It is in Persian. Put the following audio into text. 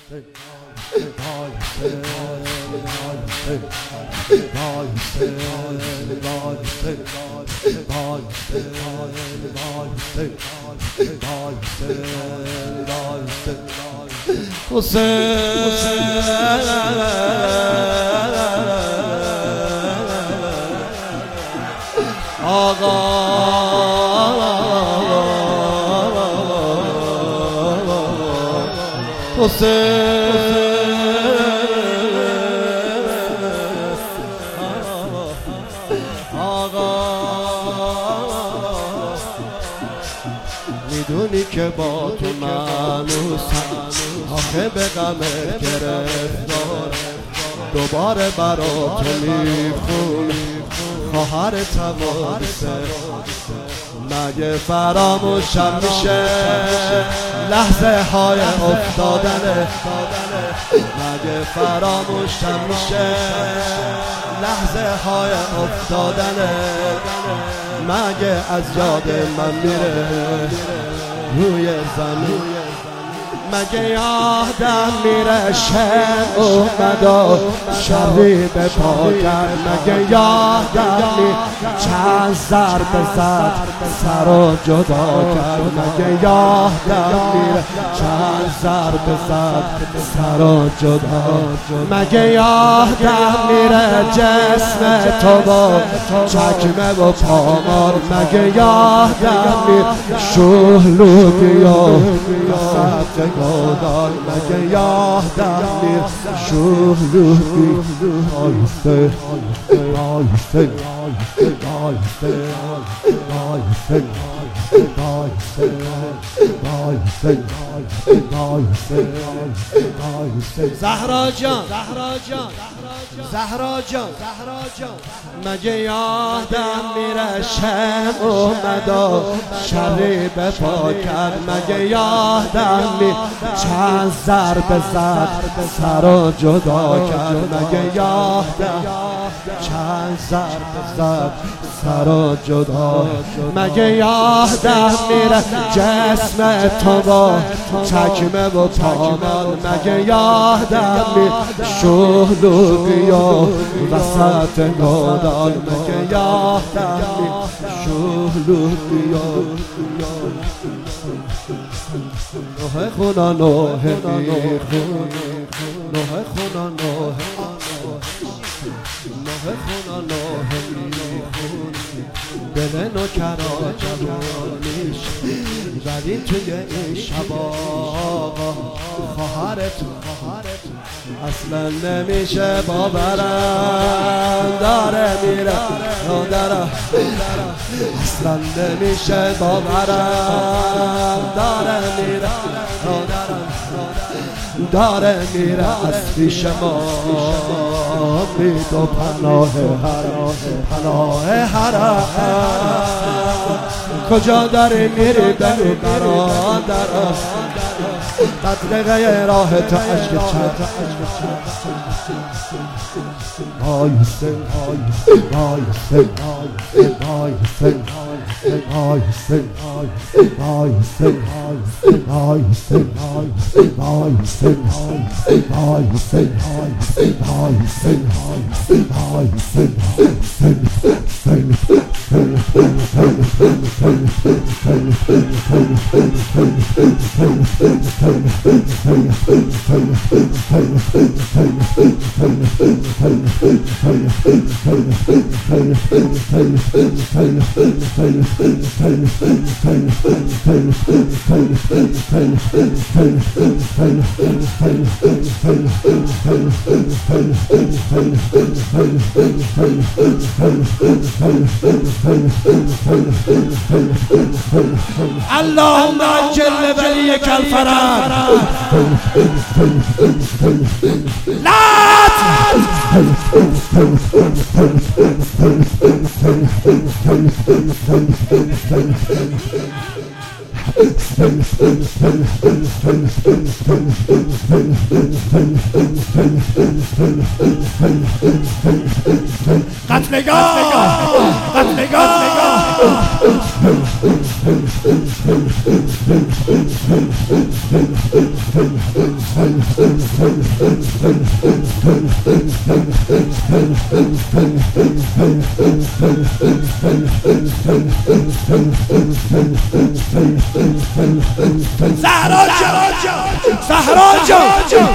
میدونی که با تو منوسم، آخه به غمت گرفتار، دوباره برا تو میخونم خواهر توارسه. مگه فراموشم میشه لحظه های افتادنه؟ مگه فراموشم میشه لحظه های افتادنه؟ مگه از یاد من میره روی زمین؟ مگه یادم میره شب اومد و شبی به پا کرد؟ مگه یادم میره چند ضربه زد سر و جدا کرد؟ مگه یادم میره چند ضربه زد سر و جدا؟ مگه یادم میره جسم تو با چکمه و پامال؟ مگه یادم میره شهلوکی و وسط گودال؟ مگه یادم میره شهلوکی آیسته آیسته زهرا جان زهرا جان مگه یادم میره شب اومد و شبی به پا کرد؟ مگه یادم میره چند ضربه زد سر و جدا کرد؟ مگه یادم چند ضربه زد سر و جدا؟ مگه یادم میره جسم تو با چکمه و پامال؟ مگه یادم میره شهلوکی و وسط گودال؟ مگه یادم میره شهلوکی و نوه خونا نوه میخون، نوه خونا نوه خونا نوه میخون، دل نوکرا جوانیش زدیم توی این شبا. خواهرت اصلا نمیشه باورم داره میره داره، اصلا نمیشه باورم داره میره داره میره از پیش ما بی تو پناه حرم. کجا داری میری بگو برادرم؟ قطره راه تو عشق چند آیسته آیسته آیسته آیسته آیسته آیسته آیسته اللهم عجل بلیک الفرج قتلگاه زهرا جان